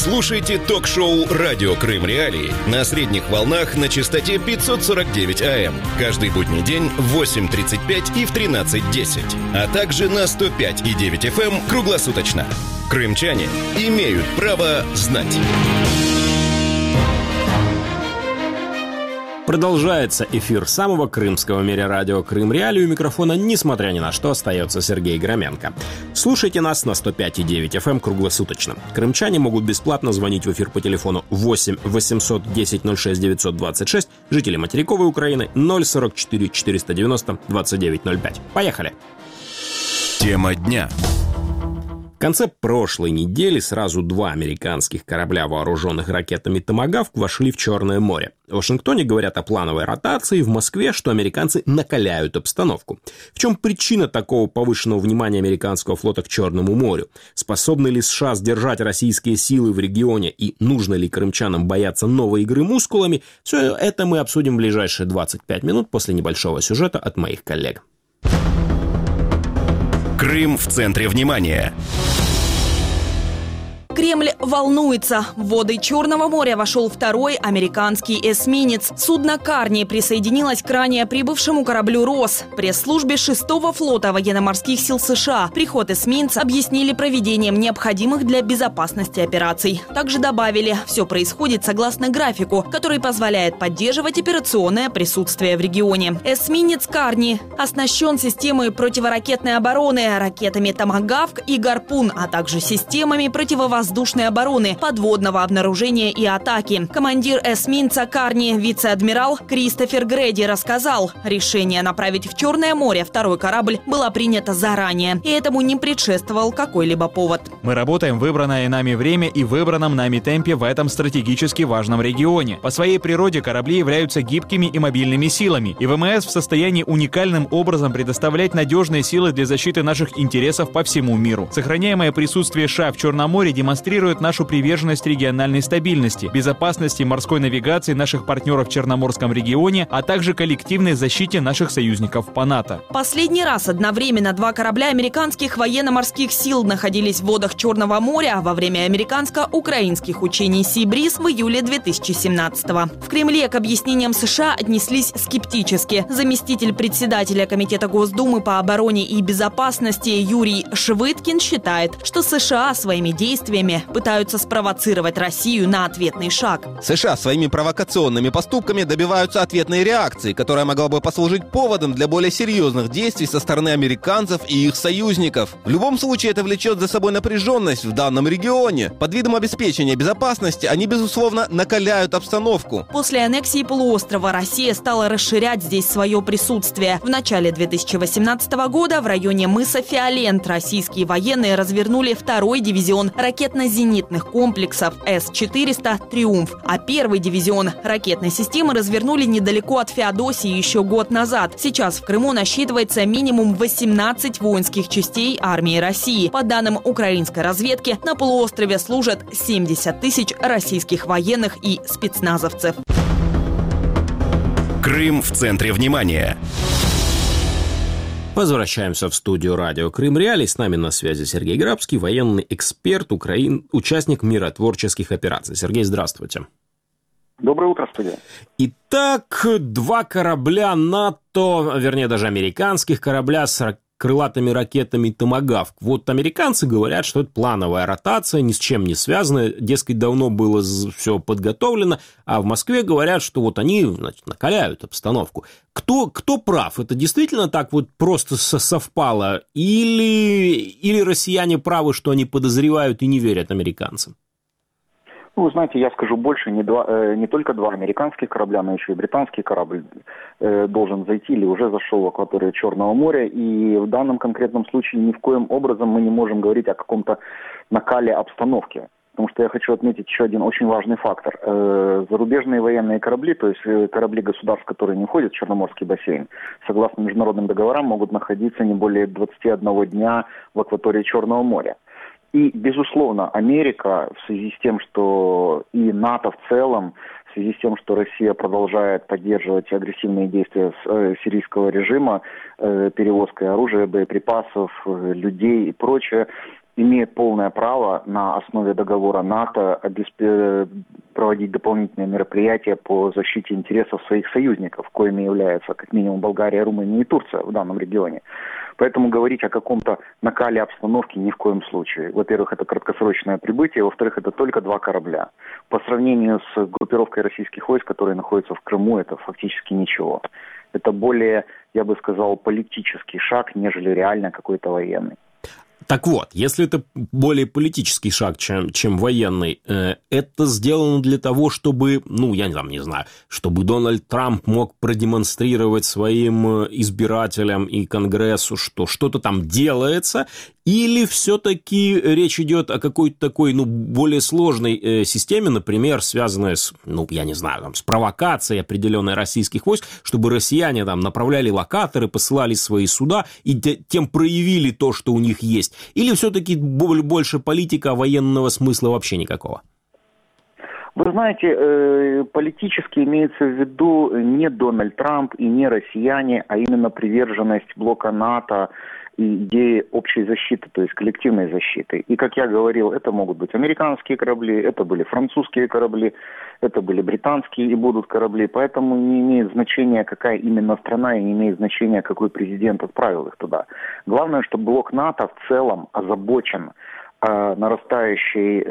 Слушайте ток-шоу «Радио Крым Реалии» на средних волнах на частоте 549 АМ. Каждый будний день в 8:35 и в 13:10. А также на 105,9 FM круглосуточно. Крымчане имеют право знать. Продолжается эфир самого крымского в мире радио «Крым Реалии». У микрофона, несмотря ни на что, остается Сергей Громенко. Слушайте нас на 105,9 FM круглосуточно. Крымчане могут бесплатно звонить в эфир по телефону 8 800 10 06 926, жители материковой Украины 044 490 2905. Поехали! Тема дня. В конце прошлой недели сразу 2 американских корабля, вооруженных ракетами «Томагавк», вошли в Черное море. В Вашингтоне говорят о плановой ротации, в Москве, что американцы накаляют обстановку. В чем причина такого повышенного внимания американского флота к Черному морю? Способны ли США сдержать российские силы в регионе и нужно ли крымчанам бояться новой игры мускулами? Все это мы обсудим в ближайшие 25 минут после небольшого сюжета от моих коллег. Крым в центре внимания. Кремль волнуется. В воды Черного моря вошел второй американский эсминец. Судно «Карни» присоединилось к ранее прибывшему кораблю «Росс». Пресс-службе 6-го флота военно-морских сил США приход эсминца объяснили проведением необходимых для безопасности операций. Также добавили, все происходит согласно графику, который позволяет поддерживать операционное присутствие в регионе. Эсминец «Карни» оснащен системой противоракетной обороны, ракетами «Томагавк» и «Гарпун», а также системами противовоздушной обороны, подводного обнаружения и атаки. Командир эсминца «Карни», вице-адмирал Кристофер Грэди, рассказал, решение направить в Черное море второй корабль было принято заранее, и этому не предшествовал какой-либо повод. Мы работаем в выбранное нами время и в выбранном нами темпе в этом стратегически важном регионе. По своей природе корабли являются гибкими и мобильными силами, и ВМС в состоянии уникальным образом предоставлять надежные силы для защиты наших интересов по всему миру. Сохраняемое присутствие США в Черном море демонстрирует нашу приверженность региональной стабильности, безопасности морской навигации наших партнеров в Черноморском регионе, а также коллективной защите наших союзников по НАТО. Последний раз одновременно 2 корабля американских военно-морских сил находились в водах Черного моря во время американско-украинских учений «Сибриз» в июле 2017-го. В Кремле к объяснениям США отнеслись скептически. Заместитель председателя Комитета Госдумы по обороне и безопасности Юрий Швыдкин считает, что США своими действиями пытаются спровоцировать Россию на ответный шаг. США своими провокационными поступками добиваются ответной реакции, которая могла бы послужить поводом для более серьезных действий со стороны американцев и их союзников. В любом случае это влечет за собой напряженность в данном регионе. Под видом обеспечения безопасности они, безусловно, накаляют обстановку. После аннексии полуострова Россия стала расширять здесь свое присутствие. В начале 2018 года в районе мыса Фиолент российские военные развернули 2-й дивизион ракетно-зенитных комплексов С-400 «Триумф», а 1-й дивизион ракетной системы развернули недалеко от Феодосии еще год назад. Сейчас в Крыму насчитывается минимум 18 воинских частей армии России. По данным украинской разведки, на полуострове служат 70 тысяч российских военных и спецназовцев. Крым в центре внимания. Возвращаемся в студию радио «Крым Реалии». С нами на связи Сергей Грабский, военный эксперт, участник миротворческих операций. Сергей, здравствуйте. Доброе утро, студия. Итак, 2 корабля НАТО, вернее, даже американских корабля с крылатыми ракетами «Томагавк». Вот американцы говорят, что это плановая ротация, ни с чем не связанная, дескать, давно было все подготовлено, а в Москве говорят, что вот они, значит, накаляют обстановку. Кто прав? Это действительно так вот просто совпало? Или россияне правы, что они подозревают и не верят американцам? Ну, вы знаете, я скажу больше, не только 2 американских корабля, но еще и британский корабль должен зайти или уже зашел в акваторию Черного моря. И в данном конкретном случае ни в коем образом мы не можем говорить о каком-то накале обстановки. Потому что я хочу отметить еще один очень важный фактор. Зарубежные военные корабли, то есть корабли государств, которые не входят в Черноморский бассейн, согласно международным договорам, могут находиться не более 21 дня в акватории Черного моря. И, безусловно, Америка в связи с тем, что и НАТО в целом, в связи с тем, что Россия продолжает поддерживать агрессивные действия сирийского режима, перевозкой оружия, боеприпасов, людей и прочее, имеет полное право на основе договора НАТО проводить дополнительные мероприятия по защите интересов своих союзников, коими являются как минимум Болгария, Румыния и Турция в данном регионе. Поэтому говорить о каком-то накале обстановки ни в коем случае. Во-первых, это краткосрочное прибытие, во-вторых, это только 2 корабля. По сравнению с группировкой российских войск, которые находятся в Крыму, это фактически ничего. Это более, я бы сказал, политический шаг, нежели реально какой-то военный. Так вот, если это более политический шаг, чем военный, это сделано для того, чтобы, я не знаю, чтобы Дональд Трамп мог продемонстрировать своим избирателям и Конгрессу, что что-то там делается, или все-таки речь идет о какой-то такой, более сложной системе, например, связанной с, с провокацией определенной российских войск, чтобы россияне там направляли локаторы, посылали свои суда и тем проявили то, что у них есть? Или все-таки больше политика, военного смысла вообще никакого? Вы знаете, политически имеется в виду не Дональд Трамп и не россияне, а именно приверженность блока НАТО и идеи общей защиты, то есть коллективной защиты. И, как я говорил, это могут быть американские корабли, это были французские корабли, это были британские и будут корабли. Поэтому не имеет значения, какая именно страна, и не имеет значения, какой президент отправил их туда. Главное, что блок НАТО в целом озабочен нарастающим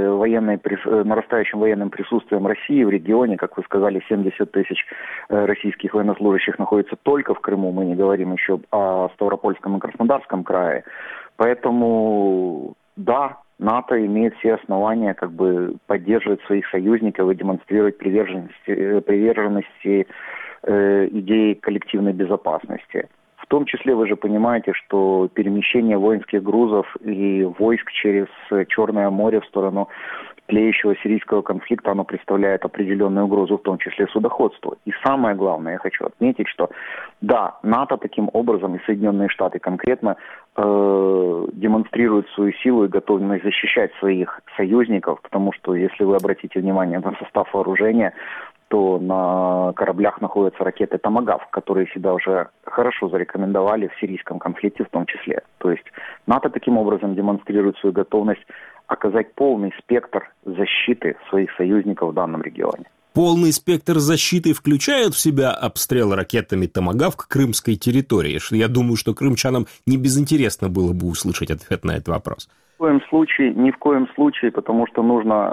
военным присутствием России в регионе. Как вы сказали, 70 тысяч российских военнослужащих находится только в Крыму. Мы не говорим еще о Ставропольском и Краснодарском крае. Поэтому, да, НАТО имеет все основания поддерживать своих союзников и демонстрировать приверженности идеи коллективной безопасности. В том числе вы же понимаете, что перемещение воинских грузов и войск через Черное море в сторону тлеющего сирийского конфликта, оно представляет определенную угрозу, в том числе судоходству. И самое главное, я хочу отметить, что да, НАТО таким образом и Соединенные Штаты конкретно демонстрируют свою силу и готовность защищать своих союзников, потому что, если вы обратите внимание на состав вооружения, то на кораблях находятся ракеты «Томагавк», которые себя уже хорошо зарекомендовали в сирийском конфликте в том числе. То есть НАТО таким образом демонстрирует свою готовность оказать полный спектр защиты своих союзников в данном регионе. Полный спектр защиты включает в себя обстрел ракетами «Томагавк» крымской территории. Я думаю, что крымчанам не безинтересно было бы услышать ответ на этот вопрос. Ни в коем случае, потому что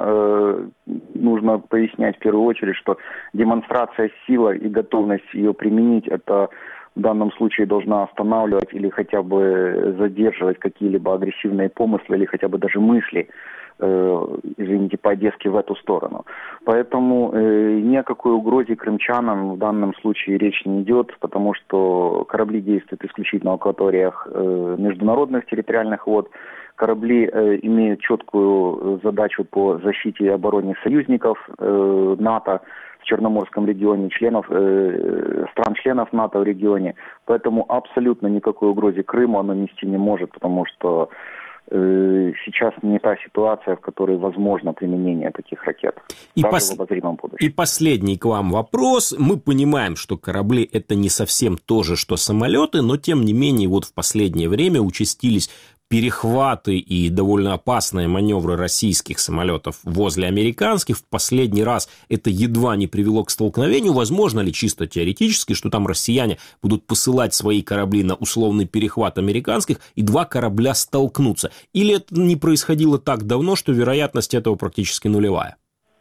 нужно пояснять в первую очередь, что демонстрация силы и готовность ее применить, это в данном случае должна останавливать или хотя бы задерживать какие-либо агрессивные помыслы или хотя бы даже мысли, по-одесски в эту сторону. Поэтому ни о какой угрозе крымчанам в данном случае речь не идет, потому что корабли действуют исключительно в акваториях международных территориальных вод. Корабли имеют четкую задачу по защите и обороне союзников НАТО в Черноморском регионе, стран-членов НАТО в регионе. Поэтому абсолютно никакой угрозе Крыму оно нести не может, потому что сейчас не та ситуация, в которой возможно применение таких ракет. В обозримом будущем. И последний к вам вопрос. Мы понимаем, что корабли – это не совсем то же, что самолеты, но тем не менее в последнее время участились перехваты и довольно опасные маневры российских самолетов возле американских. В последний раз это едва не привело к столкновению. Возможно ли чисто теоретически, что там россияне будут посылать свои корабли на условный перехват американских, и 2 корабля столкнутся? Или это не происходило так давно, что вероятность этого практически нулевая?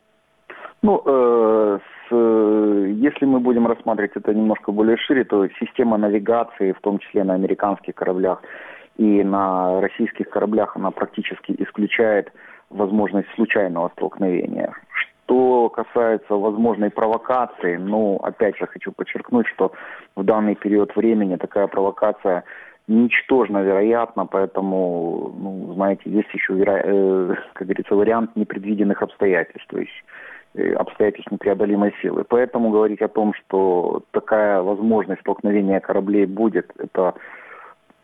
Если мы будем рассматривать это немножко более шире, то система навигации, в том числе на американских кораблях, и на российских кораблях, она практически исключает возможность случайного столкновения. Что касается возможной провокации, опять же хочу подчеркнуть, что в данный период времени такая провокация ничтожно вероятна, поэтому, есть еще, как говорится, вариант непредвиденных обстоятельств, то есть обстоятельств непреодолимой силы. Поэтому говорить о том, что такая возможность столкновения кораблей будет, это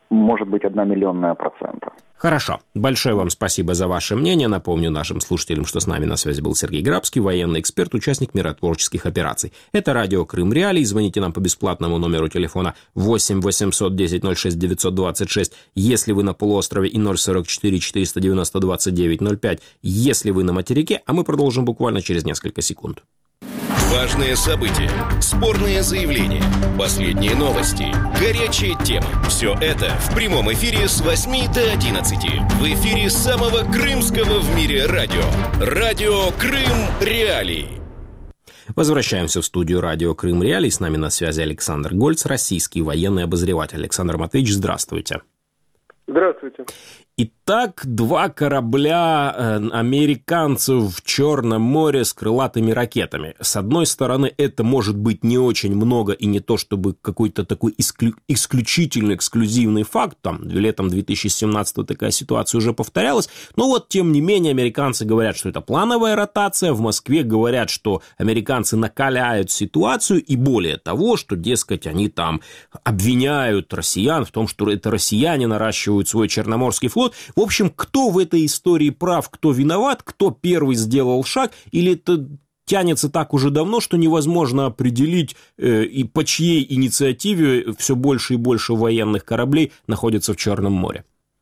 может быть 0,01%. Хорошо. Большое вам спасибо за ваше мнение. Напомню нашим слушателям, что с нами на связи был Сергей Грабский, военный эксперт, участник миротворческих операций. Это радио Крым Реалии. Звоните нам по бесплатному номеру телефона 8 800 10 06 926, если вы на полуострове, и 044 490 29 05, если вы на материке, а мы продолжим буквально через несколько секунд. Важные события, спорные заявления, последние новости, горячие темы. Все это в прямом эфире с 8 до 11. В эфире самого крымского в мире радио. Радио Крым Реалии. Возвращаемся в студию радио Крым Реалии. С нами на связи Александр Гольц, российский военный обозреватель. Александр Матвеевич, здравствуйте. Здравствуйте. Итак, 2 корабля американцев в Черном море с крылатыми ракетами. С одной стороны, это может быть не очень много и не то, чтобы какой-то такой исключительный, эксклюзивный факт. Там, летом 2017 такая ситуация уже повторялась. Но вот, тем не менее, американцы говорят, что это плановая ротация. В Москве говорят, что американцы накаляют ситуацию. И более того, что, дескать, они там обвиняют россиян в том, что это россияне наращивают свой Черноморский флот. В общем, кто в этой истории прав, кто виноват, кто первый сделал шаг, или это тянется так уже давно, что невозможно определить, и по чьей инициативе все больше и больше военных кораблей находятся в Черном море?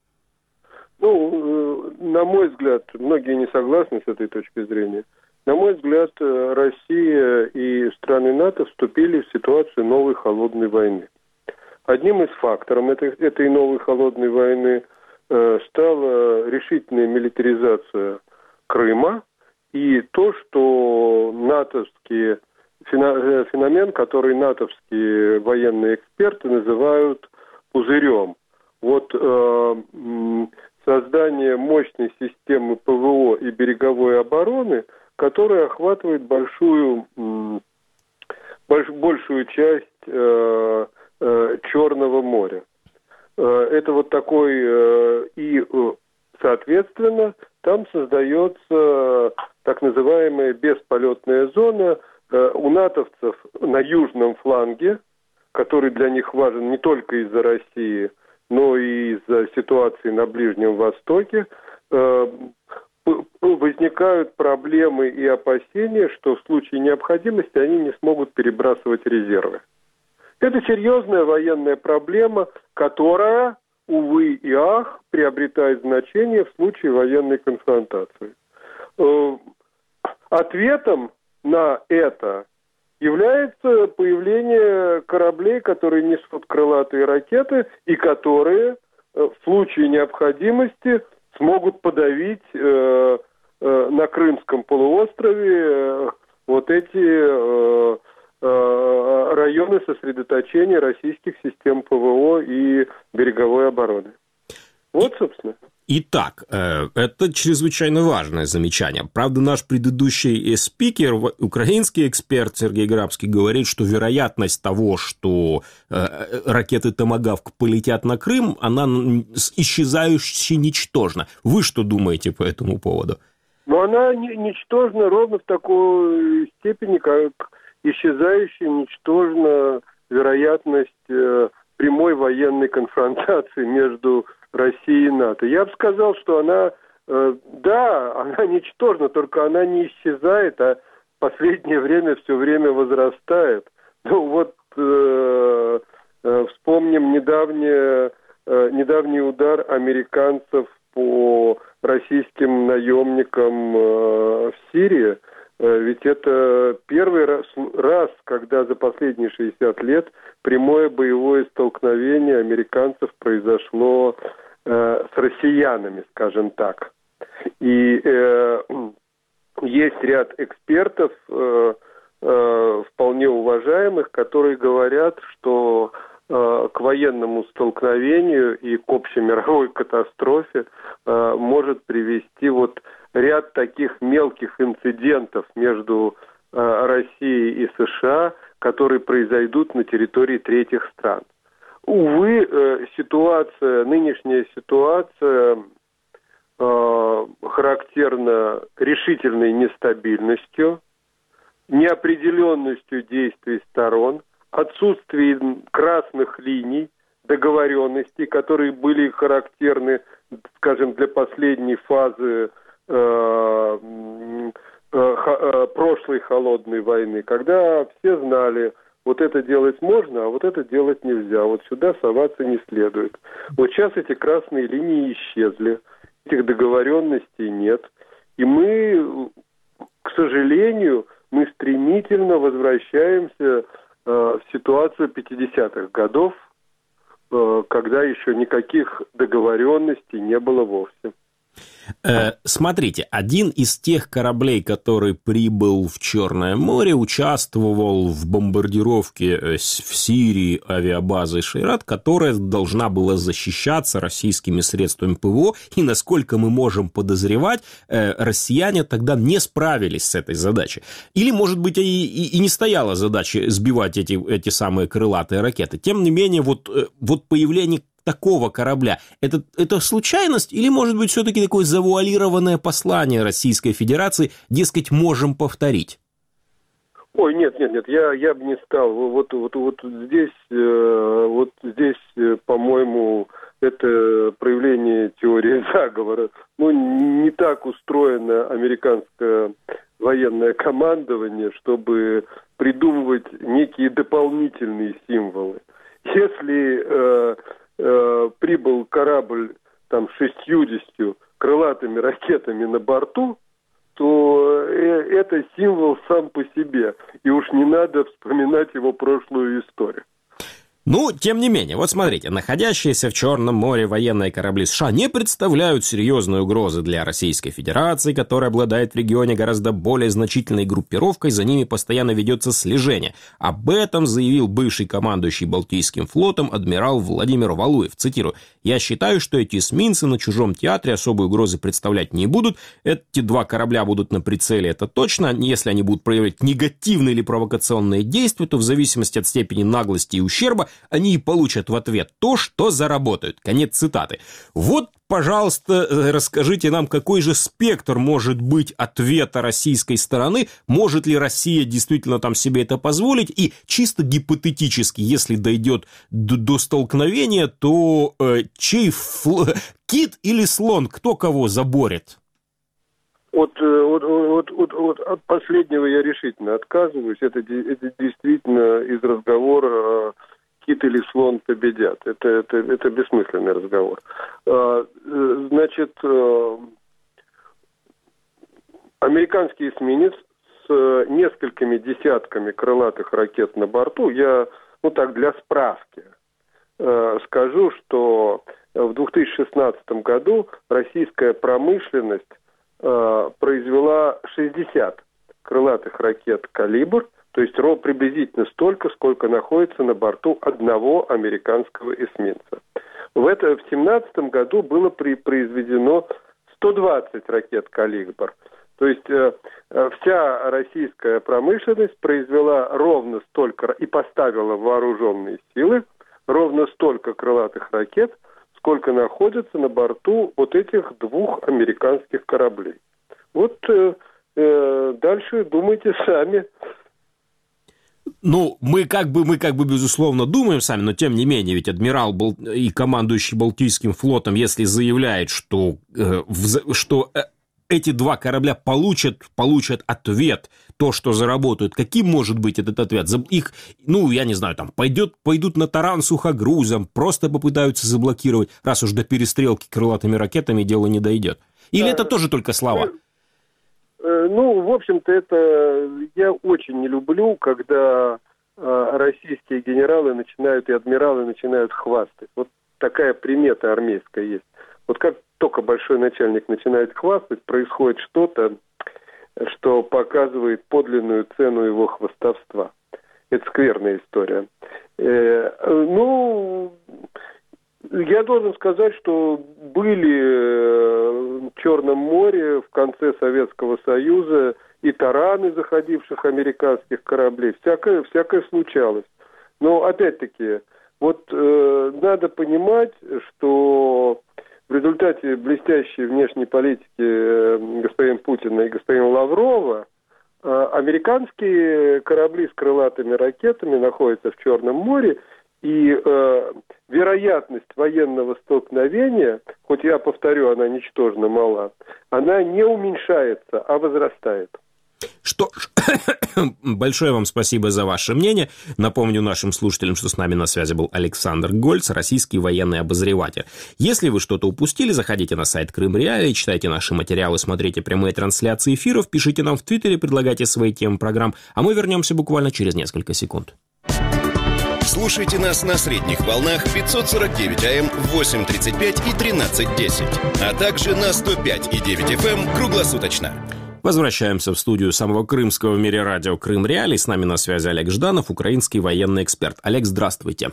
На мой взгляд, многие не согласны с этой точки зрения. На мой взгляд, Россия и страны НАТО вступили в ситуацию новой холодной войны. Одним из факторов этой новой холодной войны стала решительная милитаризация Крыма и то, что натовские феномен, который натовские военные эксперты называют пузырем. Вот создание мощной системы ПВО и береговой обороны, которая охватывает большую часть Черного моря. Это вот такой, и, соответственно, там создается так называемая бесполетная зона у натовцев на южном фланге, который для них важен не только из-за России, но и из-за ситуации на Ближнем Востоке, возникают проблемы и опасения, что в случае необходимости они не смогут перебрасывать резервы. Это серьезная военная проблема, которая, увы и ах, приобретает значение в случае военной конфронтации. Ответом на это является появление кораблей, которые несут крылатые ракеты и которые в случае необходимости смогут подавить на Крымском полуострове вот эти районы сосредоточения российских систем ПВО и береговой обороны. Вот, собственно. Итак, это чрезвычайно важное замечание. Правда, наш предыдущий спикер, украинский эксперт Сергей Грабский, говорит, что вероятность того, что ракеты «Томагавк» полетят на Крым, она исчезающе ничтожна. Вы что думаете по этому поводу? Но она ничтожна ровно в такой степени, как исчезающая ничтожна вероятность прямой военной конфронтации между Россией и НАТО. Я бы сказал, что она, она ничтожна, только она не исчезает, а в последнее время все время возрастает. Ну вот вспомним недавний удар американцев по российским наемникам в Сирии. Ведь это первый раз, когда за последние 60 лет прямое боевое столкновение американцев произошло с россиянами, скажем так. И есть ряд экспертов, вполне уважаемых, которые говорят, что к военному столкновению и к общемировой катастрофе может привести вот ряд таких мелких инцидентов между Россией и США, которые произойдут на территории третьих стран. Увы, нынешняя ситуация характерна решительной нестабильностью, неопределенностью действий сторон, отсутствием красных линий договоренностей, которые были характерны, скажем, для последней фазы прошлой холодной войны, когда все знали, вот это делать можно, а вот это делать нельзя, вот сюда соваться не следует. Вот сейчас эти красные линии исчезли, этих договоренностей нет, и мы, к сожалению, мы стремительно возвращаемся в ситуацию 50-х годов, когда еще никаких договоренностей не было вовсе. Смотрите, один из тех кораблей, который прибыл в Черное море, участвовал в бомбардировке в Сирии авиабазы Шейрат, которая должна была защищаться российскими средствами ПВО, и, насколько мы можем подозревать, россияне тогда не справились с этой задачей. Или, может быть, и не стояла задача сбивать эти самые крылатые ракеты. Тем не менее, вот появление такого корабля, это случайность или, может быть, все-таки такое завуалированное послание Российской Федерации, дескать, можем повторить? Ой, нет, я бы не стал. Вот здесь, по-моему, это проявление теории заговора. Ну, не так устроено американское военное командование, чтобы придумывать некие дополнительные символы. Если прибыл корабль там, с 60 крылатыми ракетами на борту, то это символ сам по себе. И уж не надо вспоминать его прошлую историю. Ну, тем не менее, вот смотрите, находящиеся в Черном море военные корабли США не представляют серьезной угрозы для Российской Федерации, которая обладает в регионе гораздо более значительной группировкой, за ними постоянно ведется слежение. Об этом заявил бывший командующий Балтийским флотом адмирал Владимир Валуев. Цитирую: «Я считаю, что эти эсминцы на чужом театре особой угрозы представлять не будут. Эти два корабля будут на прицеле, это точно. Если они будут проявлять негативные или провокационные действия, то в зависимости от степени наглости и ущерба они и получат в ответ то, что заработают». Конец цитаты. Вот, пожалуйста, расскажите нам, какой же спектр может быть ответа российской стороны, может ли Россия действительно там себе это позволить, и чисто гипотетически, если дойдет до столкновения, то чей кит или слон, кто кого заборет? От последнего я решительно отказываюсь. Это действительно из разговора кит или слон победят. Это бессмысленный разговор. Значит, американский эсминец с несколькими десятками крылатых ракет на борту, я, так для справки, скажу, что в 2016 году российская промышленность произвела 60 крылатых ракет «Калибр», то есть приблизительно столько, сколько находится на борту одного американского эсминца. В 2017 году было произведено 120 ракет «Калибр». То есть вся российская промышленность произвела ровно столько и поставила в вооруженные силы ровно столько крылатых ракет, сколько находится на борту вот этих двух американских кораблей. Вот дальше думайте сами. Ну, мы как бы, безусловно, думаем сами, но тем не менее, ведь адмирал и командующий Балтийским флотом, если заявляет, что эти два корабля получат ответ, то, что заработают, каким может быть этот ответ? Их, я не знаю, там, пойдут на таран сухогрузом, просто попытаются заблокировать, раз уж до перестрелки крылатыми ракетами дело не дойдет. Или это тоже только слова? В общем-то, это я очень не люблю, когда российские генералы и адмиралы начинают хвастать. Вот такая примета армейская есть. Вот как только большой начальник начинает хвастать, происходит что-то, что показывает подлинную цену его хвастовства. Это скверная история. Я должен сказать, что были в Черном море в конце Советского Союза и тараны заходивших американских кораблей. Всякое случалось. Но, опять-таки, надо понимать, что в результате блестящей внешней политики господина Путина и господина Лаврова американские корабли с крылатыми ракетами находятся в Черном море, И вероятность военного столкновения, хоть я повторю, она ничтожно мала, она не уменьшается, а возрастает. Что ж, большое вам спасибо за ваше мнение. Напомню нашим слушателям, что с нами на связи был Александр Гольц, российский военный обозреватель. Если вы что-то упустили, заходите на сайт Крым Реалии, читайте наши материалы, смотрите прямые трансляции эфиров, пишите нам в Твиттере, предлагайте свои темы программ, а мы вернемся буквально через несколько секунд. Слушайте нас на средних волнах 549 АМ, 8:35 и 13:10, а также на 105,9 FM круглосуточно. Возвращаемся в студию самого крымского в мире радио «Крым Реалии». С нами на связи Олег Жданов, украинский военный эксперт. Олег, здравствуйте.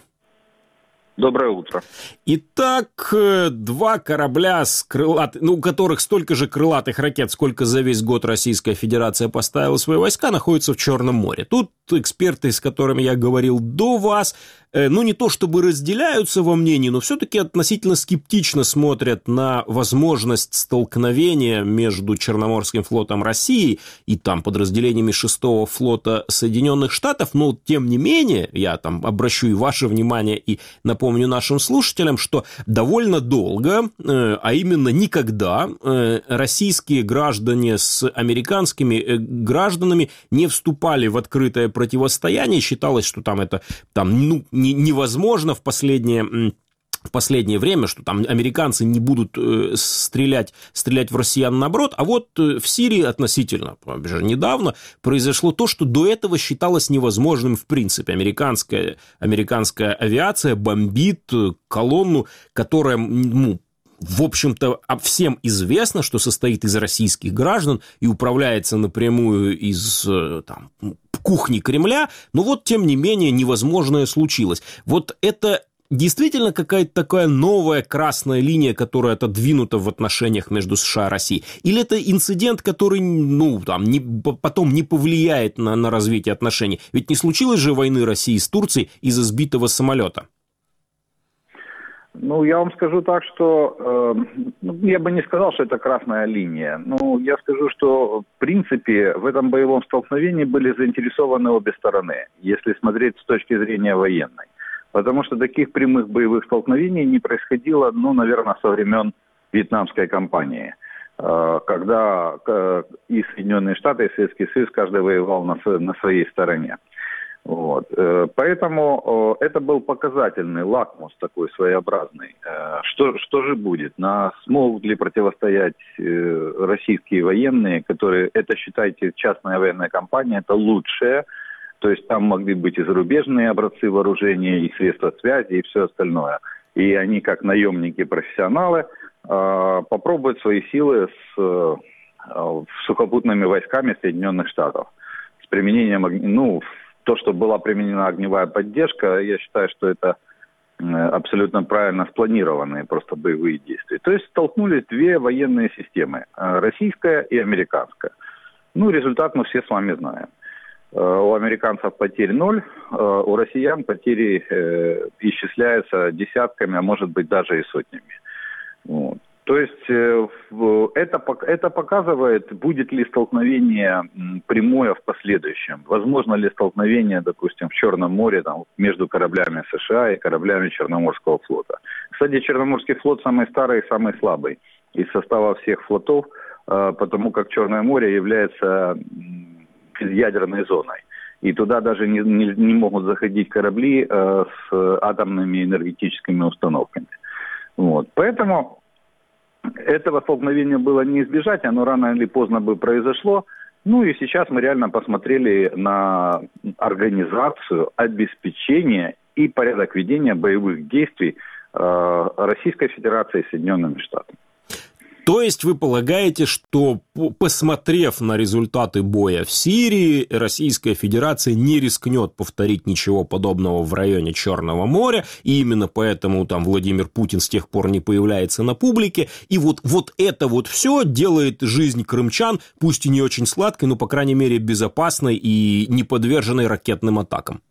Доброе утро. Итак, 2 корабля, у которых столько же крылатых ракет, сколько за весь год Российская Федерация поставила свои войска, находятся в Черном море. Тут эксперты, с которыми я говорил до вас, не то чтобы разделяются во мнении, но все-таки относительно скептично смотрят на возможность столкновения между Черноморским флотом России и там подразделениями 6-го флота Соединенных Штатов, но тем не менее, я там обращу и ваше внимание, и напомню нашим слушателям, что довольно долго, а именно никогда, российские граждане с американскими гражданами не вступали в открытое противостояние. Считалось, что там это невозможно в последнее время, что там американцы не будут стрелять в россиян наоборот, а вот в Сирии относительно недавно произошло то, что до этого считалось невозможным в принципе. Американская авиация бомбит колонну, которая, в общем-то, всем известно, что состоит из российских граждан и управляется напрямую из кухни Кремля, но вот, тем не менее, невозможное случилось. Вот это действительно какая-то такая новая красная линия, которая отодвинута в отношениях между США и Россией? Или это инцидент, который потом не повлияет на развитие отношений? Ведь не случилось же войны России с Турцией из-за сбитого самолета. Я вам скажу так, что я бы не сказал, что это красная линия. Я скажу, что в принципе в этом боевом столкновении были заинтересованы обе стороны, если смотреть с точки зрения военной. Потому что таких прямых боевых столкновений не происходило, наверное, со времен Вьетнамской кампании, когда и Соединенные Штаты, и Советский Союз, каждый воевал на своей стороне. Поэтому это был показательный лакмус такой своеобразный. Что же будет? Смогут ли противостоять российские военные, которые, это, считайте, частная военная компания, это лучшее. То есть там могли быть и зарубежные образцы вооружения, и средства связи, и все остальное. И они, как наемники-профессионалы, попробуют свои силы с сухопутными войсками Соединенных Штатов. С применением, то, что была применена огневая поддержка, я считаю, что это абсолютно правильно спланированные просто боевые действия. То есть столкнулись 2 военные системы, российская и американская. Результат мы все с вами знаем. У американцев потерь 0, у россиян потери исчисляются десятками, а может быть даже и сотнями. То есть это показывает, будет ли столкновение прямое в последующем. Возможно ли столкновение, допустим, в Черном море между кораблями США и кораблями Черноморского флота. Кстати, Черноморский флот самый старый и самый слабый из состава всех флотов, потому как Черное море является ядерной зоной. И туда даже не могут заходить корабли с атомными энергетическими установками. Поэтому этого столкновения было не избежать, оно рано или поздно бы произошло. И сейчас мы реально посмотрели на организацию, обеспечение и порядок ведения боевых действий Российской Федерации и Соединенными Штатами. То есть вы полагаете, что, посмотрев на результаты боя в Сирии, Российская Федерация не рискнет повторить ничего подобного в районе Черного моря, и именно поэтому там Владимир Путин с тех пор не появляется на публике, и вот это все делает жизнь крымчан, пусть и не очень сладкой, но, по крайней мере, безопасной и не подверженной ракетным атакам?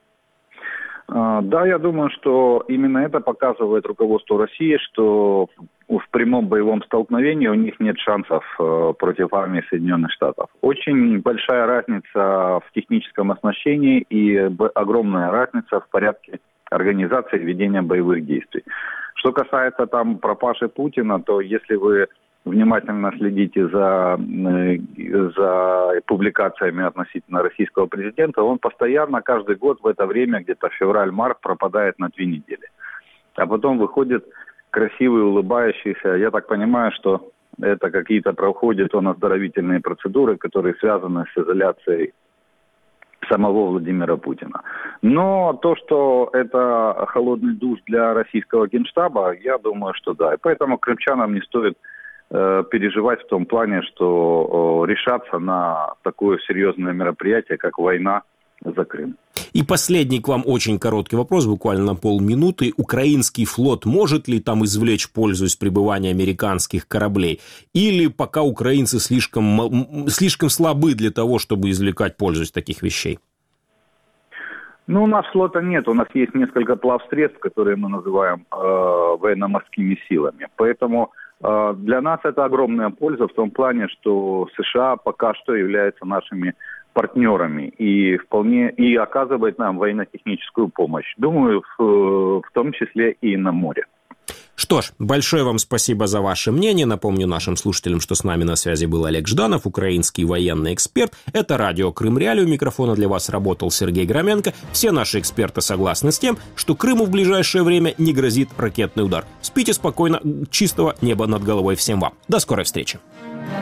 Да, я думаю, что именно это показывает руководству России, что в прямом боевом столкновении у них нет шансов против армии Соединенных Штатов. Очень большая разница в техническом оснащении и огромная разница в порядке организации ведения боевых действий. Что касается там пропажи Путина, то если вы внимательно следите за публикациями относительно российского президента, он постоянно, каждый год в это время, где-то февраль-март, пропадает на 2 недели. А потом выходит красивый, улыбающийся. Я так понимаю, что это какие-то проходит он оздоровительные процедуры, которые связаны с изоляцией самого Владимира Путина. Но то, что это холодный душ для российского Генштаба, я думаю, что да. И поэтому крымчанам не стоит переживать в том плане, что решаться на такое серьезное мероприятие, как война за Крым. И последний к вам очень короткий вопрос, буквально на полминуты. Украинский флот может ли там извлечь пользу из пребывания американских кораблей? Или пока украинцы слишком слабы для того, чтобы извлекать пользу из таких вещей? Ну, у нас флота нет. У нас есть несколько плавсредств, которые мы называем военно-морскими силами. Поэтому для нас это огромная польза в том плане, что США пока что являются нашими партнерами и оказывает нам военно-техническую помощь. Думаю, в том числе и на море. Что ж, большое вам спасибо за ваше мнение. Напомню нашим слушателям, что с нами на связи был Олег Жданов, украинский военный эксперт. Это радио Крым Реалии. У микрофона для вас работал Сергей Громенко. Все наши эксперты согласны с тем, что Крыму в ближайшее время не грозит ракетный удар. Спите спокойно, чистого неба над головой всем вам. До скорой встречи.